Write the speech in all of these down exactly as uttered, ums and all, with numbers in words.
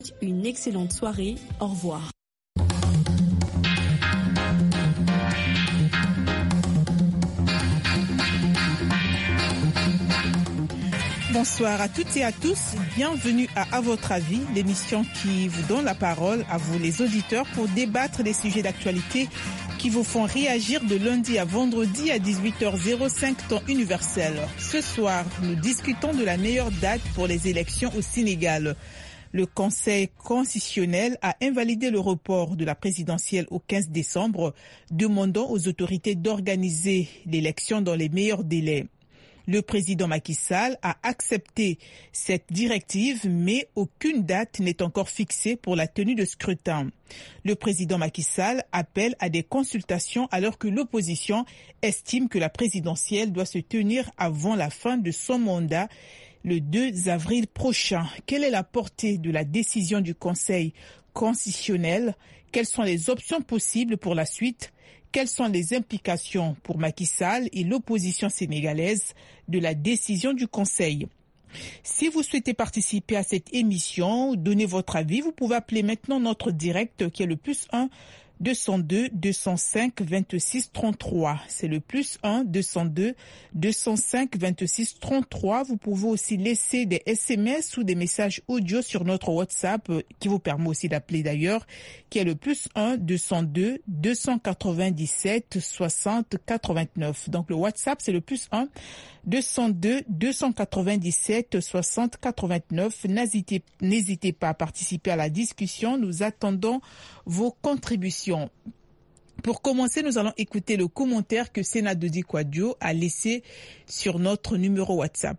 Une excellente soirée. Au revoir. Bonsoir à toutes et à tous, bienvenue à À votre avis, l'émission qui vous donne la parole à vous les auditeurs pour débattre des sujets d'actualité qui vous font réagir de lundi à vendredi à dix-huit heures cinq temps universel. Ce soir, nous discutons de la meilleure date pour les élections au Sénégal. Le Conseil constitutionnel a invalidé le report de la présidentielle au quinze décembre, demandant aux autorités d'organiser l'élection dans les meilleurs délais. Le président Macky Sall a accepté cette directive, mais aucune date n'est encore fixée pour la tenue de scrutin. Le président Macky Sall appelle à des consultations alors que l'opposition estime que la présidentielle doit se tenir avant la fin de son mandat le deux avril prochain. Quelle est la portée de la décision du Conseil constitutionnel? Quelles sont les options possibles pour la suite? Quelles sont les implications pour Macky Sall et l'opposition sénégalaise de la décision du Conseil? Si vous souhaitez participer à cette émission, donner votre avis, vous pouvez appeler maintenant notre direct qui est le plus un deux cent deux deux cent cinq vingt-six trente-trois. C'est le plus un deux cent deux deux cent cinq vingt-six trente-trois. Vous pouvez aussi laisser des S M S ou des messages audio sur notre WhatsApp qui vous permet aussi d'appeler d'ailleurs, qui est le plus un deux cent deux deux cent quatre-vingt-dix-sept soixante quatre-vingt-neuf. Donc le WhatsApp c'est le plus un deux cent deux deux cent quatre-vingt-dix-sept soixante quatre-vingt-neuf. N'hésitez, n'hésitez pas à participer à la discussion. Nous attendons vos contributions. Pour commencer, nous allons écouter le commentaire que Senadodi Kwadjo a laissé sur notre numéro WhatsApp.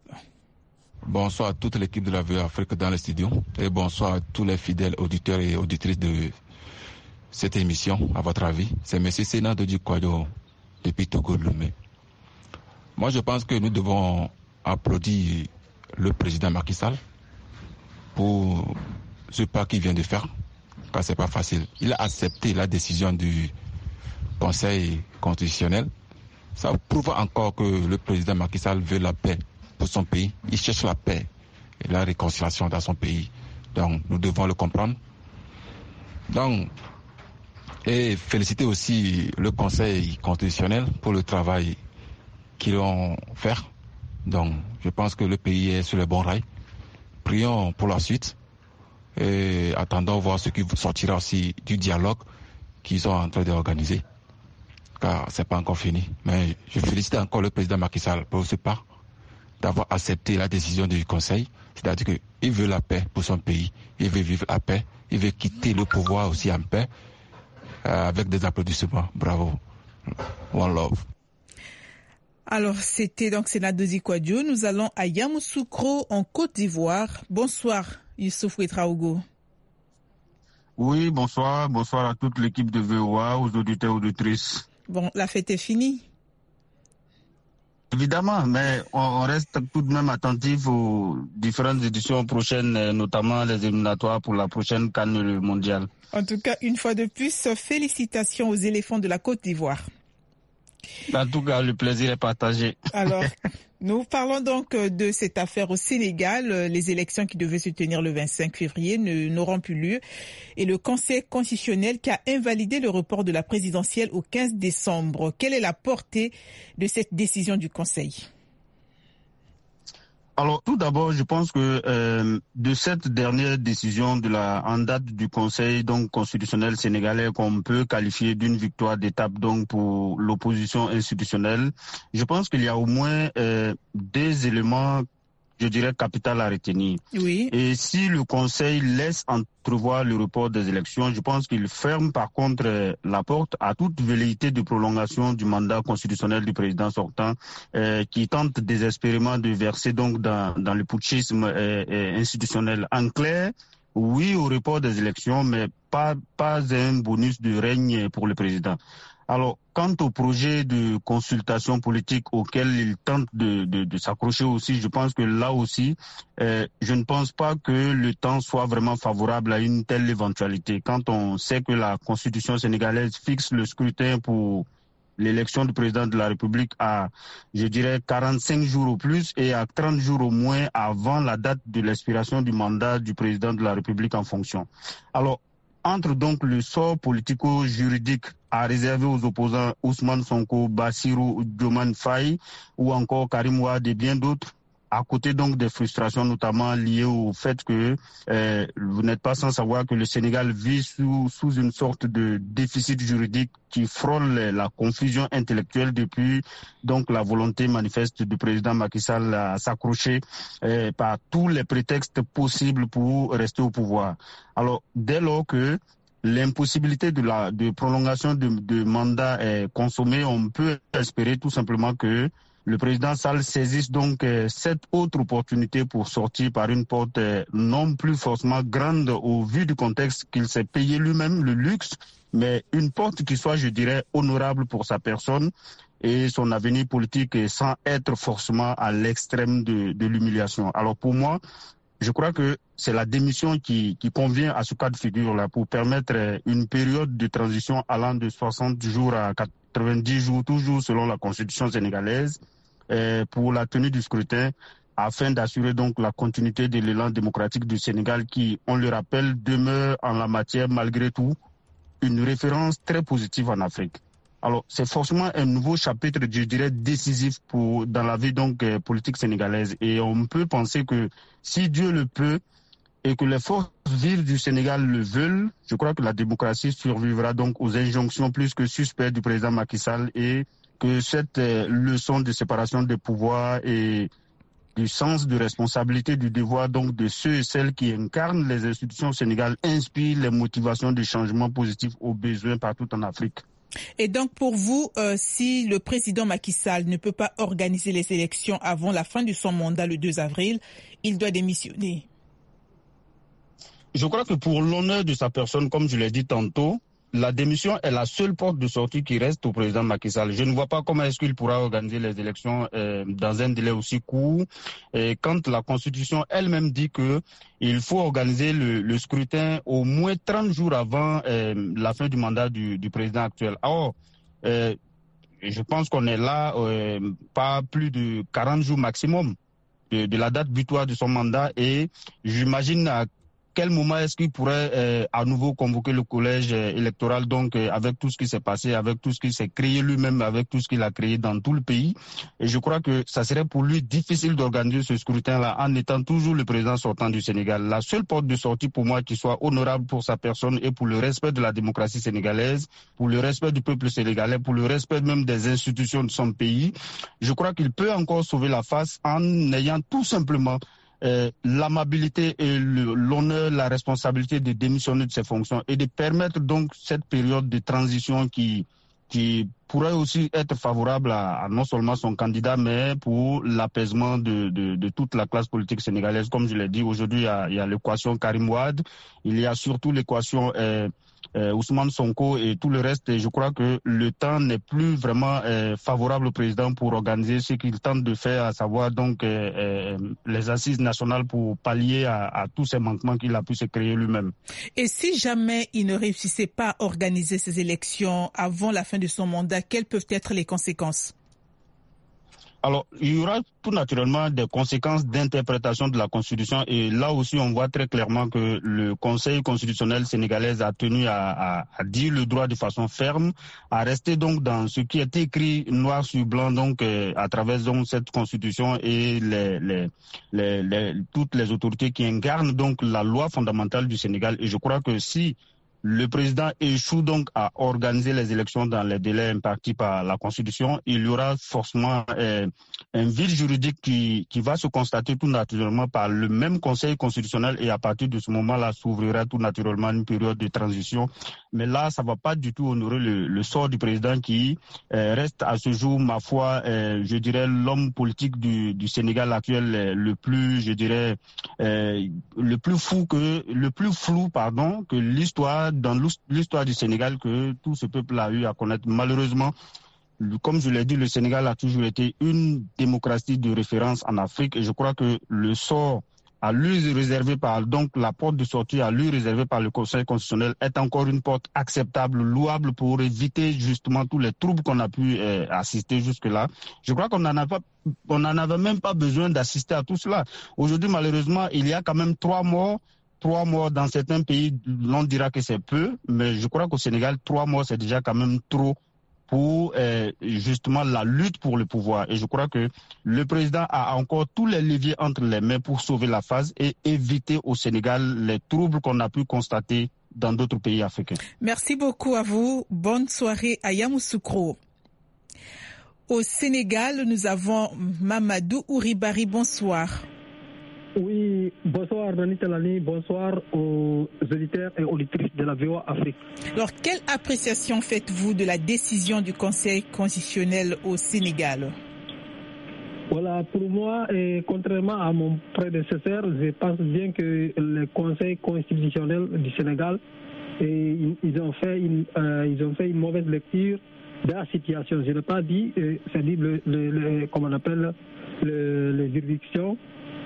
Bonsoir à toute l'équipe de la V O Afrique dans les studios et bonsoir à tous les fidèles auditeurs et auditrices de cette émission. À votre avis, c'est M. Senadodi Kwadjo depuis Togo-Lomé. Moi, je pense que nous devons applaudir le président Macky Sall pour ce pas qu'il vient de faire, car c'est pas facile. Il a accepté la décision du Conseil constitutionnel. Ça prouve encore que le président Macky Sall veut la paix pour son pays. Il cherche la paix et la réconciliation dans son pays. Donc, nous devons le comprendre. Donc, et féliciter aussi le Conseil constitutionnel pour le travail qu'ils vont faire. Donc, je pense que le pays est sur le bon rail. Prions pour la suite et attendons voir ce qui sortira aussi du dialogue qu'ils sont en train d'organiser. Car c'est pas encore fini. Mais je félicite encore le président Macky Sall pour ce pas, d'avoir accepté la décision du Conseil. C'est-à-dire qu'il veut la paix pour son pays. Il veut vivre la paix. Il veut quitter le pouvoir aussi en paix, euh, avec des applaudissements. Bravo. One love. Alors, c'était donc Senadodi Kwadjo. Nous allons à Yamoussoukro, en Côte d'Ivoire. Bonsoir, Youssouf Ouetraogo. Oui, bonsoir. Bonsoir à toute l'équipe de V O A, aux auditeurs et auditrices. Bon, la fête est finie. Évidemment, mais on reste tout de même attentif aux différentes éditions prochaines, notamment les éliminatoires pour la prochaine CAN mondiale. En tout cas, une fois de plus, félicitations aux éléphants de la Côte d'Ivoire. En tout cas, le plaisir est partagé. Alors, nous parlons donc de cette affaire au Sénégal. Les élections qui devaient se tenir le vingt-cinq février ne, n'auront plus lieu. Et le Conseil constitutionnel qui a invalidé le report de la présidentielle au quinze décembre. Quelle est la portée de cette décision du Conseil ? Alors, tout d'abord, je pense que euh, de cette dernière décision de la en date du Conseil donc constitutionnel sénégalais qu'on peut qualifier d'une victoire d'étape donc pour l'opposition institutionnelle, je pense qu'il y a au moins euh, des éléments, je dirais, capital à retenir. Oui. Et si le Conseil laisse entrevoir le report des élections, je pense qu'il ferme par contre euh, la porte à toute velléité de prolongation du mandat constitutionnel du président sortant, euh, qui tente désespérément de verser donc dans, dans le putschisme euh, euh, institutionnel. En clair, oui au report des élections, mais pas, pas un bonus de règne pour le président. Alors, quant au projet de consultation politique auquel il tente de, de, de s'accrocher aussi, je pense que là aussi, euh, je ne pense pas que le temps soit vraiment favorable à une telle éventualité. Quand on sait que la Constitution sénégalaise fixe le scrutin pour l'élection du président de la République à, je dirais, quarante-cinq jours au plus et à trente jours au moins avant la date de l'expiration du mandat du président de la République en fonction. Alors, entre donc le sort politico-juridique à réserver aux opposants Ousmane Sonko, Bassirou Diomaye Faye ou encore Karim Wade et bien d'autres, à côté donc des frustrations notamment liées au fait que euh, vous n'êtes pas sans savoir que le Sénégal vit sous, sous une sorte de déficit juridique qui frôle la confusion intellectuelle depuis donc la volonté manifeste du président Macky Sall à s'accrocher euh, par tous les prétextes possibles pour rester au pouvoir. Alors dès lors que l'impossibilité de la de prolongation de, de mandat est consommée, on peut espérer tout simplement que le président Sall saisisse donc euh, cette autre opportunité pour sortir par une porte euh, non plus forcément grande au vu du contexte qu'il s'est payé lui-même le luxe, mais une porte qui soit, je dirais, honorable pour sa personne et son avenir politique sans être forcément à l'extrême de, de l'humiliation. Alors pour moi, je crois que c'est la démission qui, qui convient à ce cas de figure-là pour permettre une période de transition allant de soixante jours à quatre-vingt-dix jours, toujours selon la constitution sénégalaise, euh, pour la tenue du scrutin, afin d'assurer donc la continuité de l'élan démocratique du Sénégal qui, on le rappelle, demeure en la matière malgré tout une référence très positive en Afrique. Alors, c'est forcément un nouveau chapitre, je dirais, décisif pour, dans la vie donc, euh, politique sénégalaise. Et on peut penser que si Dieu le peut et que les forces vives du Sénégal le veulent, je crois que la démocratie survivra donc aux injonctions plus que suspectes du président Macky Sall et que cette euh, leçon de séparation des pouvoirs et du sens de responsabilité, du devoir donc de ceux et celles qui incarnent les institutions au Sénégal inspire les motivations de changement positif aux besoins partout en Afrique. Et donc pour vous, euh, si le président Macky Sall ne peut pas organiser les élections avant la fin de son mandat le deux avril, il doit démissionner. Je crois que pour l'honneur de sa personne, comme je l'ai dit tantôt, la démission est la seule porte de sortie qui reste au président Macky Sall. Je ne vois pas comment est-ce qu'il pourra organiser les élections euh, dans un délai aussi court. Et quand la Constitution elle-même dit que il faut organiser le, le scrutin au moins trente jours avant euh, la fin du mandat du, du président actuel. Or, euh, je pense qu'on est là euh, pas plus de quarante jours maximum de, de la date butoir de son mandat et j'imagine à quel moment est-ce qu'il pourrait euh, à nouveau convoquer le collège euh, électoral, donc euh, avec tout ce qui s'est passé, avec tout ce qu'il s'est créé lui-même, avec tout ce qu'il a créé dans tout le pays. Et je crois que ça serait pour lui difficile d'organiser ce scrutin-là en étant toujours le président sortant du Sénégal. La seule porte de sortie pour moi qui soit honorable pour sa personne et pour le respect de la démocratie sénégalaise, pour le respect du peuple sénégalais, pour le respect même des institutions de son pays, je crois qu'il peut encore sauver la face en ayant tout simplement Euh, l'amabilité et le, l'honneur, la responsabilité de démissionner de ses fonctions et de permettre donc cette période de transition qui, qui pourrait aussi être favorable à, à non seulement son candidat, mais pour l'apaisement de, de, de toute la classe politique sénégalaise. Comme je l'ai dit, aujourd'hui, il y a, il y a l'équation Karim Wade, il y a surtout l'équation euh, euh, Ousmane Sonko et tout le reste. Et je crois que le temps n'est plus vraiment euh, favorable au président pour organiser ce qu'il tente de faire, à savoir donc euh, euh, les assises nationales pour pallier à, à tous ces manquements qu'il a pu se créer lui-même. Et si jamais il ne réussissait pas à organiser ces élections avant la fin de son mandat, quelles peuvent être les conséquences? Alors, il y aura tout naturellement des conséquences d'interprétation de la Constitution et là aussi on voit très clairement que le Conseil constitutionnel sénégalais a tenu à, à, à dire le droit de façon ferme, à rester donc dans ce qui est écrit noir sur blanc donc euh, à travers donc cette Constitution et les, les, les, les, toutes les autorités qui incarnent donc la loi fondamentale du Sénégal. Et je crois que si le président échoue donc à organiser les élections dans les délais impartis par la Constitution, il y aura forcément euh, un vide juridique qui, qui va se constater tout naturellement par le même Conseil constitutionnel et à partir de ce moment-là s'ouvrira tout naturellement une période de transition. Mais là, ça ne va pas du tout honorer le, le sort du président qui euh, reste à ce jour, ma foi, euh, je dirais l'homme politique du, du Sénégal actuel euh, le plus, je dirais, euh, le plus fou que, le plus flou, pardon, que l'histoire dans l'histoire du Sénégal que tout ce peuple a eu à connaître. Malheureusement, comme je l'ai dit, le Sénégal a toujours été une démocratie de référence en Afrique et je crois que le sort à lui réservée par, donc la porte de sortie à lui réservée par le Conseil constitutionnel est encore une porte acceptable, louable pour éviter justement tous les troubles qu'on a pu euh, assister jusque-là. Je crois qu'on n'en a pas, on n'en avait même pas besoin d'assister à tout cela. Aujourd'hui, malheureusement, il y a quand même trois morts. Trois morts dans certains pays, l'on dira que c'est peu, mais je crois qu'au Sénégal, trois morts, c'est déjà quand même trop pour euh, justement la lutte pour le pouvoir. Et je crois que le président a encore tous les leviers entre les mains pour sauver la phase et éviter au Sénégal les troubles qu'on a pu constater dans d'autres pays africains. Merci beaucoup à vous. Bonne soirée à Yamoussoukro. Au Sénégal, nous avons Mamadou Ouribari. Bonsoir. Oui, bonsoir Dani Talani, bonsoir aux auditeurs et auditrices de la V O A Afrique. Alors, quelle appréciation faites-vous de la décision du Conseil constitutionnel au Sénégal? Voilà, pour moi, et contrairement à mon prédécesseur, je pense bien que le Conseil constitutionnel du Sénégal, et ils ont fait une, euh, ils ont fait une mauvaise lecture de la situation. Je n'ai pas dit, euh, c'est-à-dire le, le, le, comment on appelle le, les juridictions.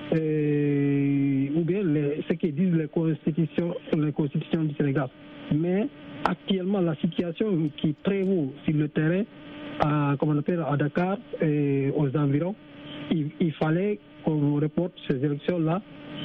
Euh, ou bien les, ce que disent les constitutions, les constitutions du Sénégal. Mais actuellement, la situation qui prévaut sur le terrain, à, comme on appelle à Dakar et aux environs, il, il fallait qu'on reporte ces élections-là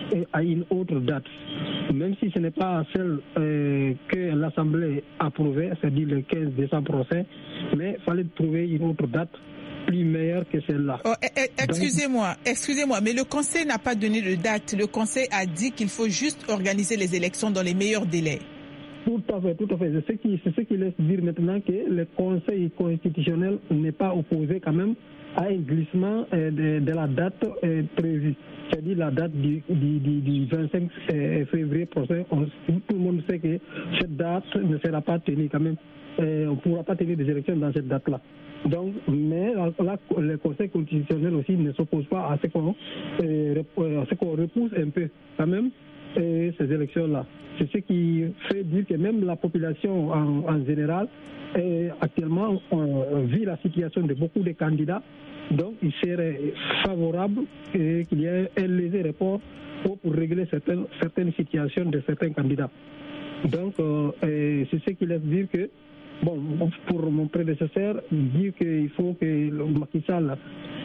à une autre date. Même si ce n'est pas celle euh, que l'Assemblée a approuvée, c'est-à-dire le quinze décembre prochain, mais il fallait trouver une autre date plus meilleure que celle-là. Oh, excusez-moi, excusez-moi, mais le Conseil n'a pas donné de date. Le Conseil a dit qu'il faut juste organiser les élections dans les meilleurs délais. Tout à fait, tout à fait. C'est ce qui, c'est ce qui laisse dire maintenant que le Conseil constitutionnel n'est pas opposé quand même à un glissement euh, de, de la date euh, prévue. C'est-à-dire la date du, du, du, du vingt-cinq février prochain. On, tout le monde sait que cette date ne sera pas tenue quand même. Euh, on ne pourra pas tenir des élections dans cette date-là. Donc, mais là, le Conseil constitutionnel aussi ne s'oppose pas à ce qu'on euh, à ce qu'on repousse un peu quand même euh, ces élections-là. C'est ce qui fait dire que même la population en, en général, euh, actuellement, on vit la situation de beaucoup de candidats. Donc, il serait favorable euh, qu'il y ait un léger report pour, pour régler certaines, certaines situations de certains candidats. Donc, euh, euh, c'est ce qui laisse dire que bon, pour mon prédécesseur, dire qu'il faut que Macky Sall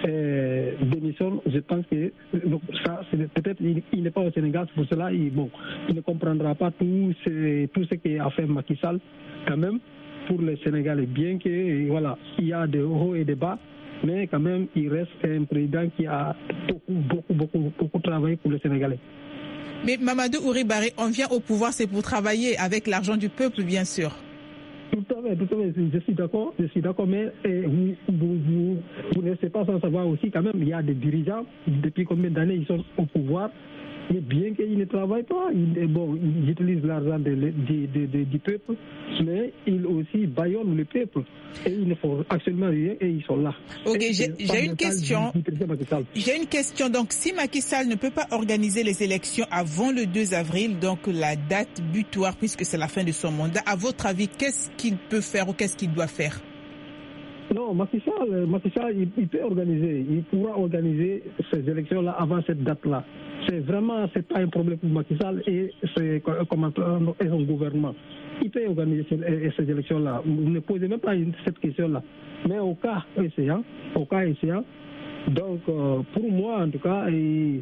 euh, démissionne, je pense que ça, c'est, peut-être il, il n'est pas au Sénégal, c'est pour cela il, bon, il ne comprendra pas tout ce, tout ce qu'a fait Macky Sall quand même pour les Sénégalais. Bien que voilà, il y a des hauts et des bas, mais quand même il reste un président qui a beaucoup, beaucoup, beaucoup, beaucoup travaillé pour les Sénégalais. Mais Mamadou Ouribari, on vient au pouvoir, c'est pour travailler avec l'argent du peuple, bien sûr. Tout à fait, tout à fait, je suis d'accord, je suis d'accord, mais eh, vous, vous, vous, vous ne savez pas sans savoir aussi quand même, il y a des dirigeants, depuis combien d'années ils sont au pouvoir, et bien qu'ils ne travaillent pas, ils, bon, ils utilisent l'argent de, de, de, de, du peuple, mais ils aussi bâillonnent le peuple, et ils ne font absolument rien, et ils sont là. Ok, j'ai, j'ai une question, j'ai une question, donc si Macky Sall ne peut pas organiser les élections avant le deux avril, donc la date butoir, puisque c'est la fin de son mandat, à votre avis, qu'est-ce qu'il peut faire ou qu'est-ce qu'il doit faire? Non, Macky Sall, Macky Sall il, il peut organiser, il pourra organiser ces élections-là avant cette date-là. C'est vraiment, c'est pas un problème pour Macky Sall et, c'est, comment, et son gouvernement. Il peut organiser ces, ces élections-là. Vous ne posez même pas cette question-là. Mais au cas essayant, au cas essayant, donc euh, pour moi en tout cas, et,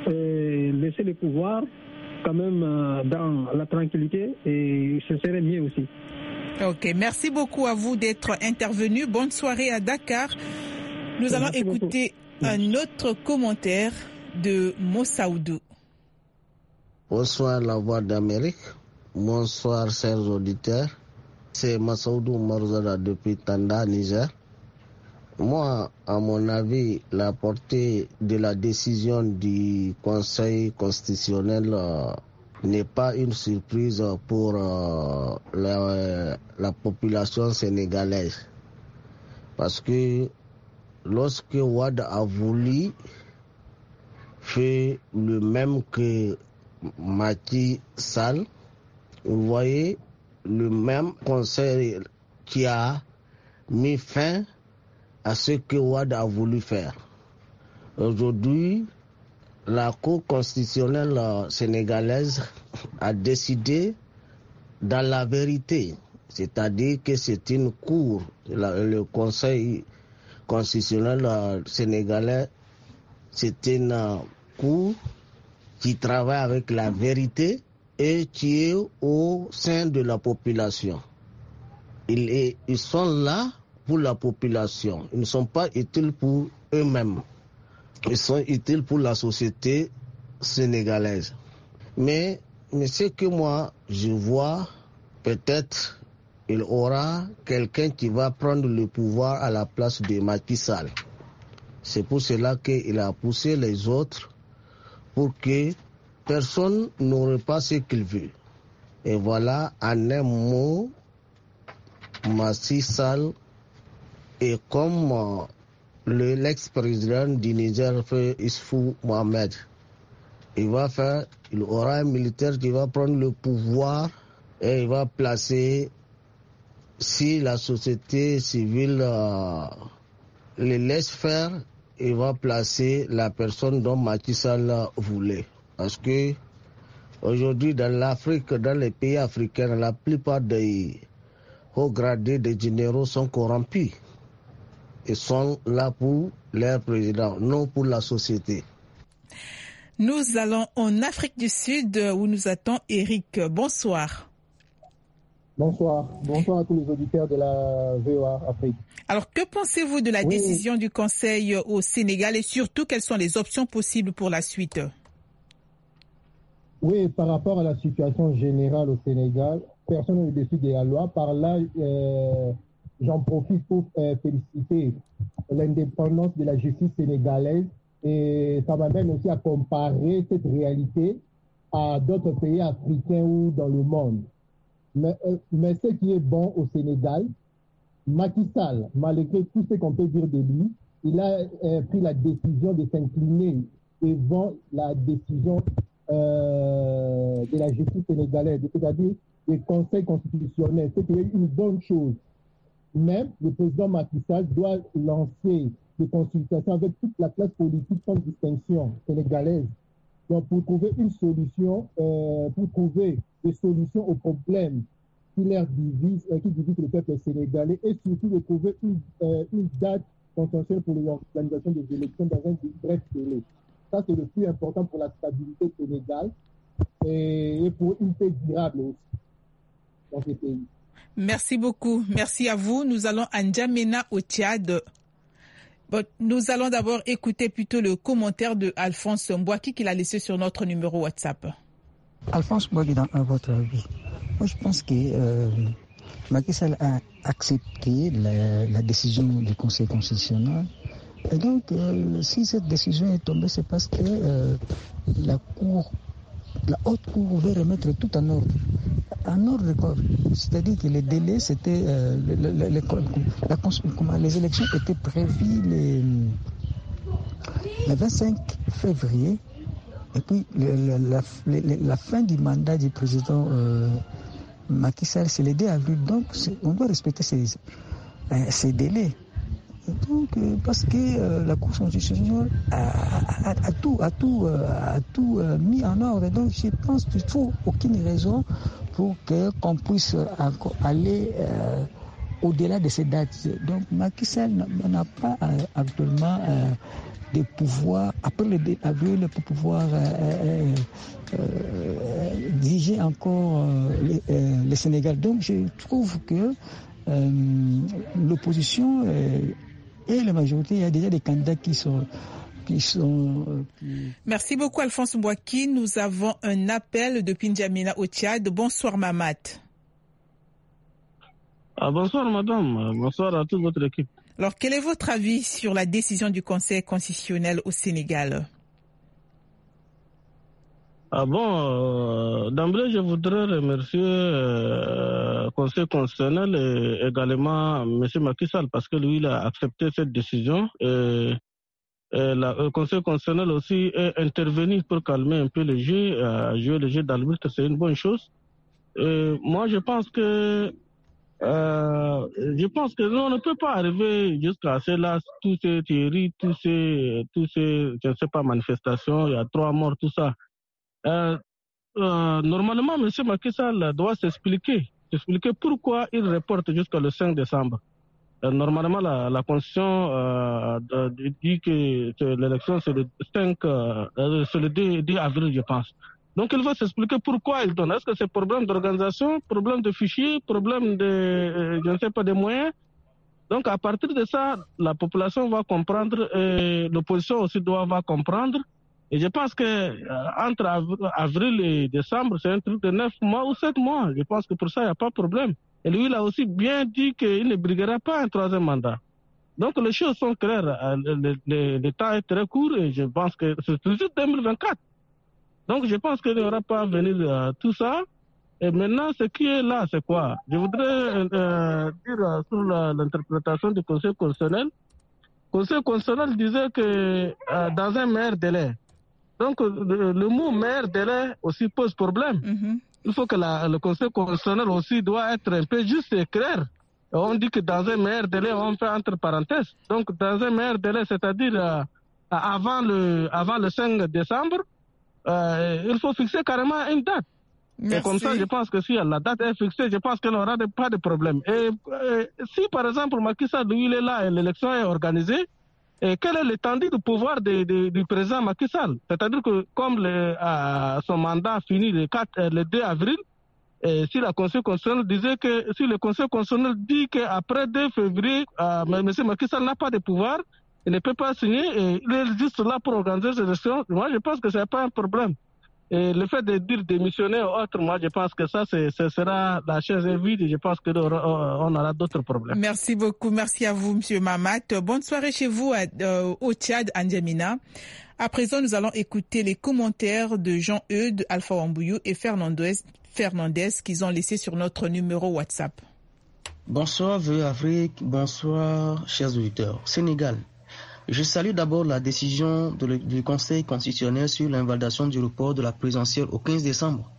et laisser le pouvoir quand même euh, dans la tranquillité et ce serait mieux aussi. Ok, merci beaucoup à vous d'être intervenu. Bonne soirée à Dakar. Nous allons merci écouter beaucoup. Un autre commentaire de Mossaoudou. Bonsoir la voix d'Amérique. Bonsoir chers auditeurs. C'est Mossaoudou Marzada depuis Tanda, Niger. Moi, à mon avis, la portée de la décision du Conseil constitutionnel euh, n'est pas une surprise pour euh, la, la population sénégalaise. Parce que lorsque Wade a voulu faire le même que Macky Sall, vous voyez, le même conseil qui a mis fin à ce que Wade a voulu faire. Aujourd'hui, la Cour constitutionnelle sénégalaise a décidé dans la vérité, c'est-à-dire que c'est une cour, le Conseil constitutionnel sénégalais, c'est une cour qui travaille avec la vérité et qui est au sein de la population. Ils, est, ils sont là pour la population, ils ne sont pas utiles pour eux-mêmes, ils sont utiles pour la société sénégalaise. Mais, mais ce que moi je vois, peut-être il aura quelqu'un qui va prendre le pouvoir à la place de Macky Sall. C'est pour cela qu'il a poussé les autres pour que personne n'aurait pas ce qu'il veut. Et voilà, en un mot, Macky Sall est comme euh, le, l'ex-président du Niger, Issoufou Mohamed. Il va faire, il aura un militaire qui va prendre le pouvoir et il va placer, si la société civile euh, le laisse faire, il va placer la personne dont Macky Sall voulait. Parce que aujourd'hui, dans l'Afrique, dans les pays africains, la plupart des hauts gradés, des généraux sont corrompus. Ils sont là pour leur président, non pour la société. Nous allons en Afrique du Sud où nous attend Eric. Bonsoir. Bonsoir. Bonsoir à tous les auditeurs de la V O A Afrique. Alors, que pensez-vous de la oui. décision du Conseil au Sénégal et surtout, quelles sont les options possibles pour la suite? Oui, par rapport à la situation générale au Sénégal, personne n'est au-dessus de la loi. Par là, euh, j'en profite pour euh, féliciter l'indépendance de la justice sénégalaise et ça m'amène aussi à comparer cette réalité à d'autres pays africains ou dans le monde. Mais, euh, mais ce qui est bon au Sénégal, Macky Sall, malgré tout ce qu'on peut dire de lui, il a euh, pris la décision de s'incliner devant la décision euh, de la justice sénégalaise, c'est-à-dire du Conseil constitutionnel. C'est une bonne chose. Mais le président Macky Sall doit lancer des consultations avec toute la classe politique sans distinction sénégalaise. Donc, pour trouver une solution, euh, pour trouver des solutions aux problèmes qui leur divisent, euh, qui divisent le peuple sénégalais et surtout de trouver une, euh, une date consensuelle pour l'organisation des élections dans un bref délai. Ça, c'est le plus important pour la stabilité du Sénégal et, et pour une paix durable aussi dans ces pays. Merci beaucoup. Merci à vous. Nous allons à N'Djamena au Tchad. Bon, nous allons d'abord écouter plutôt le commentaire de Alphonse Mbouaki qu'il a laissé sur notre numéro WhatsApp. Alphonse Mbouaki, dans à votre avis, moi je pense que euh, Macky Sall a accepté la, la décision du Conseil constitutionnel. Et donc, euh, si cette décision est tombée, c'est parce que euh, la Cour, la haute Cour veut remettre tout en ordre. En ordre, quoi. C'est-à-dire que les délais, c'était euh, le, le, le, la, comment, les élections étaient prévues les, le vingt-cinq février, et puis le, le, la, le, la fin du mandat du président euh, Macky Sall, c'est le deux avril. Donc, on doit respecter ces, ces délais. Donc, euh, parce que euh, la Cour constitutionnelle a, a, a tout, a tout, euh, a tout euh, mis en ordre. Donc, je pense qu'il ne faut aucune raison pour que, qu'on puisse encore aller euh, au-delà de ces dates. Donc, Macky Sall n'a pas euh, actuellement euh, de pouvoir, après le deux avril, pour pouvoir euh, euh, diriger encore euh, le, euh, le Sénégal. Donc, je trouve que euh, l'opposition euh, et la majorité, il y a déjà des candidats qui sont... Qui sont euh, qui... Merci beaucoup Alphonse Mbouaki. Nous avons un appel de N'Djamena au Tchad. Bonsoir Mamat. Ah, bonsoir madame, bonsoir à toute votre équipe. Alors quel est votre avis sur la décision du Conseil constitutionnel au Sénégal? Ah bon, euh, d'emblée, je voudrais remercier le euh, Conseil constitutionnel et également M. Macky Sall parce que lui, il a accepté cette décision. Et, et la, le Conseil constitutionnel aussi est intervenu pour calmer un peu le jeu, euh, jouer le jeu d'arbitre, c'est une bonne chose. Et moi, je pense que Euh, je pense que nous, on ne peut pas arriver jusqu'à cela, tous ces théories, tous ces, tous ces, je ne sais pas, manifestations, il y a trois morts, tout ça. Euh, euh, normalement, M. Macky Sall doit s'expliquer, s'expliquer pourquoi il reporte jusqu'à le cinq décembre. Euh, normalement, la, la Constitution euh, dit que, que l'élection c'est le cinq, euh, c'est le deux avril, je pense. Donc, il va s'expliquer pourquoi il donne. Est-ce que c'est problème d'organisation, problème de fichiers, problème de, euh, je ne sais pas, des moyens? Donc, à partir de ça, la population va comprendre et l'opposition aussi doit va comprendre. Et je pense que euh, entre av- avril et décembre, c'est un truc de neuf mois ou sept mois. Je pense que pour ça, il n'y a pas de problème. Et lui, il a aussi bien dit qu'il ne briguera pas un troisième mandat. Donc, les choses sont claires. Le, le, le temps est très court et je pense que c'est toujours deux mille vingt-quatre. Donc, je pense qu'il n'y aura pas à venir euh, tout ça. Et maintenant, ce qui est là, c'est quoi? Je voudrais euh, dire euh, sur la, l'interprétation du Conseil constitutionnel. Le Conseil constitutionnel disait que euh, dans un meilleur délai. Donc, le, le mot meilleur délai aussi pose problème. Mm-hmm. Il faut que la, le Conseil constitutionnel aussi doit être un peu juste et clair. On dit que dans un meilleur délai, on fait entre parenthèses. Donc, dans un meilleur délai, c'est-à-dire euh, avant, le, avant le cinq décembre, Euh, il faut fixer carrément une date. Merci. Et comme ça, je pense que si la date est fixée, je pense qu'il n'y aura de, pas de problème. Et euh, si, par exemple, Macky Sall, lui, il est là et l'élection est organisée, et quelle est l'étendue du pouvoir de, de, du président Macky Sall? C'est-à-dire que comme le, euh, son mandat finit le, quatre, euh, le deux avril, et si la Conseil constitutionnel disait que, si le Conseil constitutionnel dit qu'après deux février, euh, M. Macky Sall n'a pas de pouvoir, il ne peut pas signer et il est juste là pour organiser ces élections. Moi, je pense que ce n'est pas un problème. Et le fait de dire démissionner ou autre, moi, je pense que ça, c'est, ce sera la chaise est vide et je pense qu'on aura, on aura d'autres problèmes. Merci beaucoup. Merci à vous, M. Mamat. Bonne soirée chez vous à, euh, au Tchad, à N'Djamena. À présent, nous allons écouter les commentaires de Jean-Eudes, Alpha Wambouyou et Fernandez, Fernandez qu'ils ont laissés sur notre numéro WhatsApp. Bonsoir, Vœux Afrique. Bonsoir, chers auditeurs. Sénégal. Je salue d'abord la décision de le, du Conseil constitutionnel sur l'invalidation du report de la présidentielle au quinze décembre.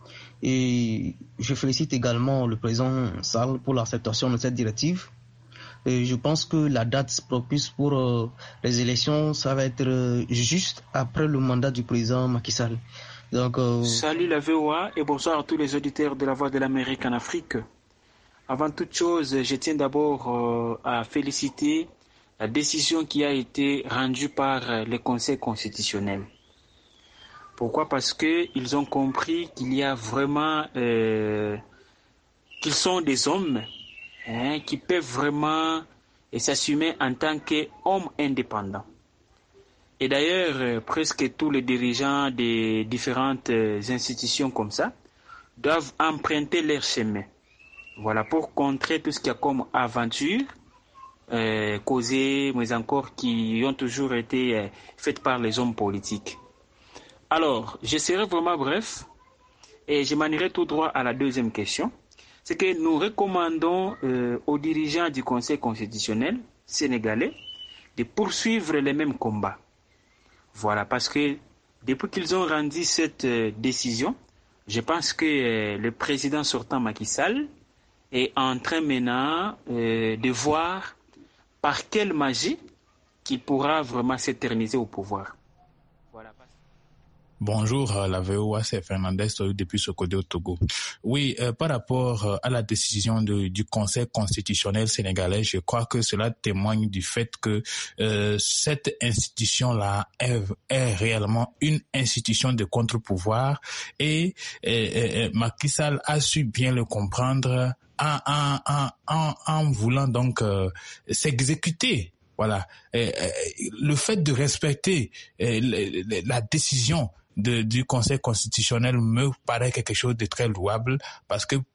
Et je félicite également le président Sall pour l'acceptation de cette directive. Et je pense que la date propice pour euh, les élections, ça va être euh, juste après le mandat du président Macky Sall. Donc, euh... Salut la V O A et bonsoir à tous les auditeurs de la Voix de l'Amérique en Afrique. Avant toute chose, je tiens d'abord euh, à féliciter la décision qui a été rendue par le Conseil constitutionnel. Pourquoi? Parce qu'ils ont compris qu'il y a vraiment... Euh, qu'ils sont des hommes hein, qui peuvent vraiment s'assumer en tant qu'hommes indépendants. Et d'ailleurs, euh, presque tous les dirigeants des différentes euh, institutions comme ça doivent emprunter leur chemin. Voilà, pour contrer tout ce qu'il y a comme aventure, Euh, causées, mais encore qui ont toujours été euh, faites par les hommes politiques. Alors, je serai vraiment bref et je m'en irai tout droit à la deuxième question. C'est que nous recommandons euh, aux dirigeants du Conseil constitutionnel sénégalais de poursuivre les mêmes combats. Voilà, parce que depuis qu'ils ont rendu cette euh, décision, je pense que euh, le président sortant Macky Sall est en train maintenant euh, de voir par quelle magie qu'il pourra vraiment s'éterniser au pouvoir. Voilà. Bonjour, la V O A, c'est Fernandez depuis Sokodé au Togo. Oui, euh, par rapport à la décision de, du Conseil constitutionnel sénégalais, je crois que cela témoigne du fait que euh, cette institution-là est, est réellement une institution de contre-pouvoir et, et, et Macky Sall a su bien le comprendre en, en, en, en, en voulant donc euh, s'exécuter. Voilà, et, et, le fait de respecter et, la, la décision de, du Conseil constitutionnel me paraît quelque chose de très louable parce que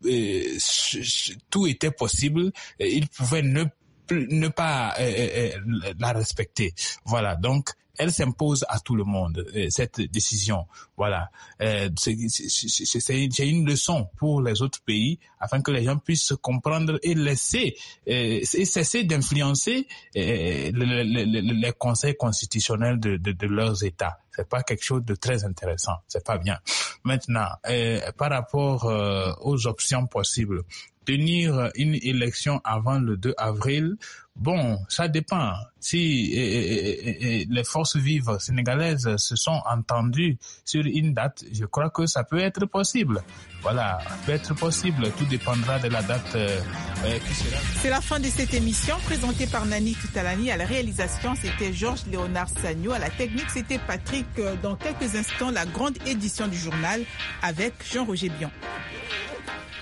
euh, tout était possible, il pouvait ne ne pas euh, euh, la respecter. Voilà, donc elle s'impose à tout le monde, cette décision. Voilà, euh, c'est, c'est, c'est, c'est une leçon pour les autres pays afin que les gens puissent comprendre et laisser euh, et cesser d'influencer euh, les, les, les conseils constitutionnels de, de, de leurs États. c'est pas quelque chose de très intéressant, c'est pas bien. Maintenant, euh, par rapport euh, aux options possibles, tenir une élection avant le deux avril, bon, ça dépend. Si et, et, et, les forces vives sénégalaises se sont entendues sur une date, je crois que ça peut être possible. Voilà, ça peut être possible. Tout dépendra de la date euh, qui sera. C'est la fin de cette émission présentée par Nani Tutalani. À la réalisation, c'était Georges Léonard Sagno. À la technique, c'était Patrick. Dans quelques instants, la grande édition du journal avec Jean-Roger Bion.